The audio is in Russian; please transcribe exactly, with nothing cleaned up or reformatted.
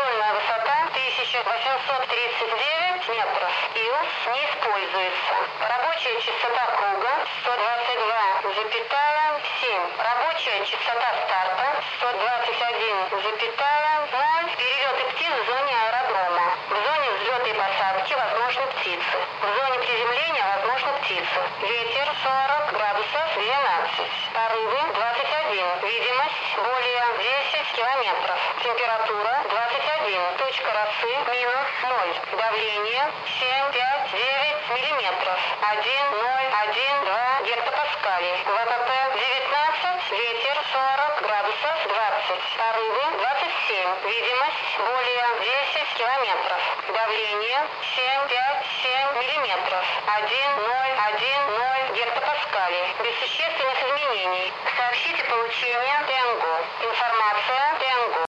Информационная высота тысяча восемьсот тридцать девять метров. ил не используется. Рабочая частота круга сто двадцать два целых семь. Рабочая частота старта сто двадцать один целых ноль. Перелеты птиц в зоне аэродрома. В зоне взлета и посадки возможны птицы. В зоне приземления возможны птицы. Ветер сорок градусов двенадцать. Порывы двадцать один. Видимость более десять километров. Температура двадцать один. Точка росы минус ноль. Давление семь пять девять миллиметров. один ноль один два гектопаскалей. ВПП девятнадцать. Ветер сорок градусов двадцать. Порывы двадцать семь. Видимость более десять километров. Давление семь пять семь миллиметров. один ноль один ноль гектопаскалей. Без существенных изменений. Сообщите получение ТЭНГО. Информация